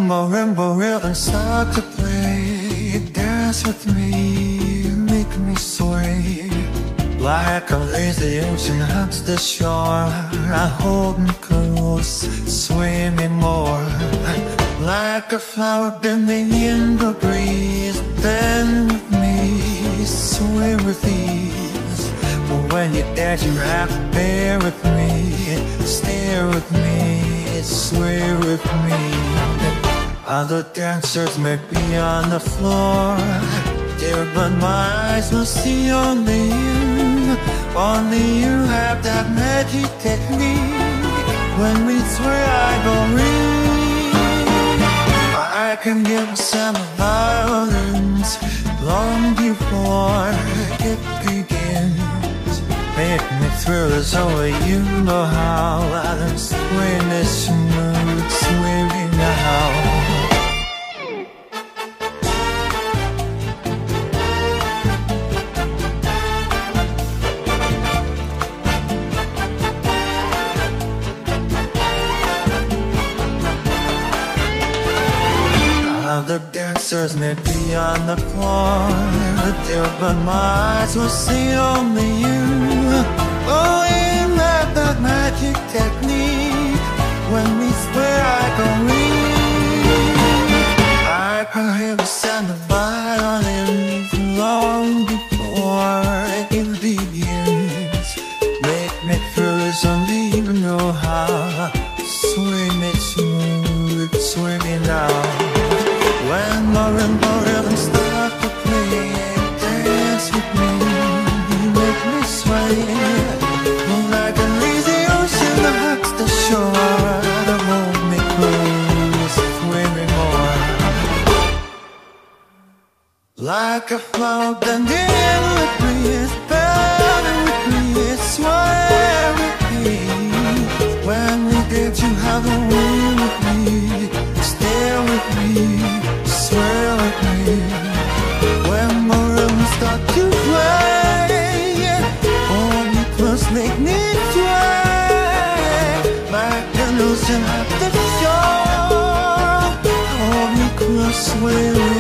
marimba rhythm start to play, dance with me, make me sway. Like a lazy ocean hugs the shore, I hold me close, sway me more. Like a flower bending in the breeze, bend with me, sway with ease. But when you dance you have to bear with me, stare with me, sway with me. Other dancers may be on the floor, dear, but my eyes will see only you. Only you have that magic technique. When we sway I go weak. I can give a sound of violence long before it begins. Make me thrill as only you know how. I don't sway me smooth, sway me now. Other dancers may be on the floor, dear, but my eyes will see only you. Oh, you have that magic technique. When we sway I go weak. I can hear the sound of violins long before it begins. Make me feel as only you know how. Sway me smooth, sway me now. When marimba rhythm start to play, dance with me, make me sway. Like a lazy ocean that hugs the shore, to hold me close, sway me more. Like a flower bending in the breeze, bend with me, sway with me. When we did you have a way with me, stay with me, sway with me. When marimba start to play, hold me close, make me sway. Like an ocean at the shore, hold me close, sway with me.